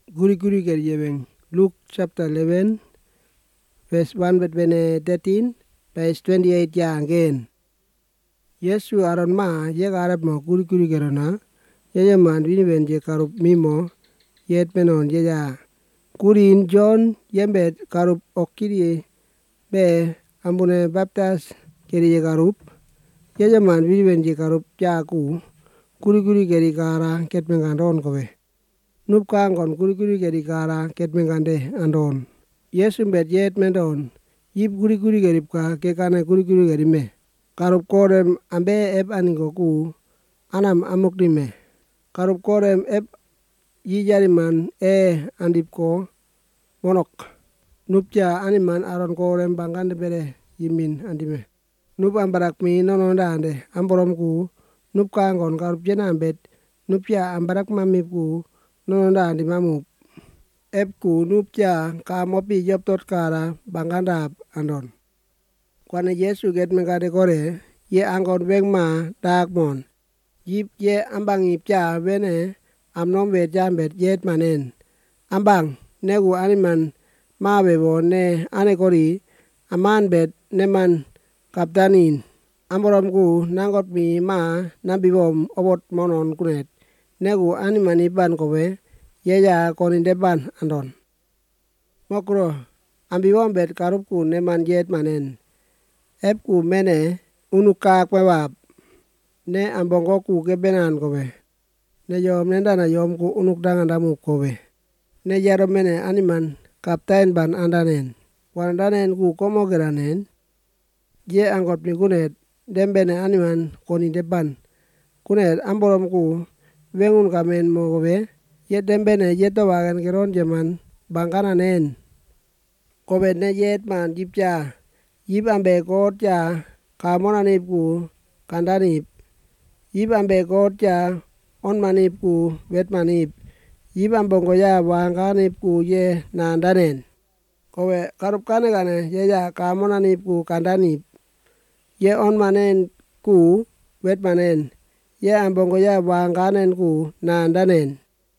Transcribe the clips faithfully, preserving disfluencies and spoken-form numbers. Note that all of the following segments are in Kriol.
guri-guri gerjebeng. Luke chapter eleven, verse one bet thirteen, verse twenty-eight ya again. Yesu aron ma ye garap mo guri-guri gerona, ye ye man bini ben je karup mimo, yet menon ye ya. Kurin John yembet karup okiri be ambune baptas keri ye karup, ye ye man bini ben je karup jaku, guri-guri geri kara ket mengandon kowe. Nup kangon guri-guri geri kara ket mengande andon. Yesu bet yet mendon, yip guri-guri gerip ka ke kane guri-guri geri me. Karup korem ambe ep aningo ku, anam amuk di me. Karup korem ep yijariman e andip ko monok. Nup ja animan aron korem bangande bere yimin andime. Nup ambarak mi nononda ande amborom ku, nup kangon karup jena ambet, nup ja ambarak mamip ku, nononda andi mamup. Ep ku nup ja ka mopi jop tot kara bangandap andon. Kwane Yesu get mengade kore, ye angon weng ma dak mon. Yip ye ambang ip ja wene amnom wet jambet yet manen. Ambang negu animan ma bebo ne ane kori aman bet neman kaptanin. Amborom ku nangot mi ma nambibom obot monon kunet. Negu animan iban kowe ye ya konin deban andon. Mokro ambibom bet karup ku neman yet manen. Ep ku mene unuka kwewap. Ne ambongo ku kebenan kowe. Ne yom nendana yom ku unuk dangan damu kowe. Ne jaro mene animan kaptain ban andanen. Wandanen ku komo geranen. Ye angot mi kunet dembene animan koni deban. Kunet amborom ku wengun kamen mo kowe. Ye dembene yeto wagen geron jaman bangkananen. Kowe ne yet man yip ja. Yip ambe kot ja kamonanip ku kandanip. Yip ambe kot ja onmanip ku wetmanip. Yip ambongo ya wanganip ku ye nandanen. Kowe karup kane kane ye ya kamonanip ku kandanip. Ye onmanen ku wetmanen. Ye ambongo ya wanganen ku nandanen.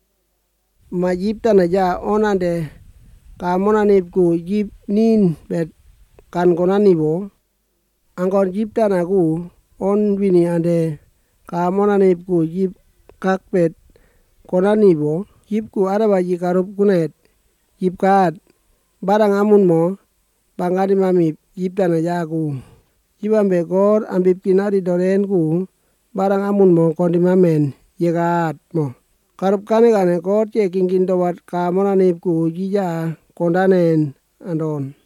Ma yip tana ja onande kamonanip ku yip nin bet kan konanibo. Angon yip tana ku on wini ande kamonanip ku yip kak bet konanibo. Yip ku araba yi karup kunet. Yip kaat barang amun mo bangadi mamip yip tana ja ku. Yip ambe kor ambip kinadi doren ku barang amun mo kondi mamen ye kaat mo. Karup kane kane kor che kingkin dowat kamonanip ku yija kondanen andon.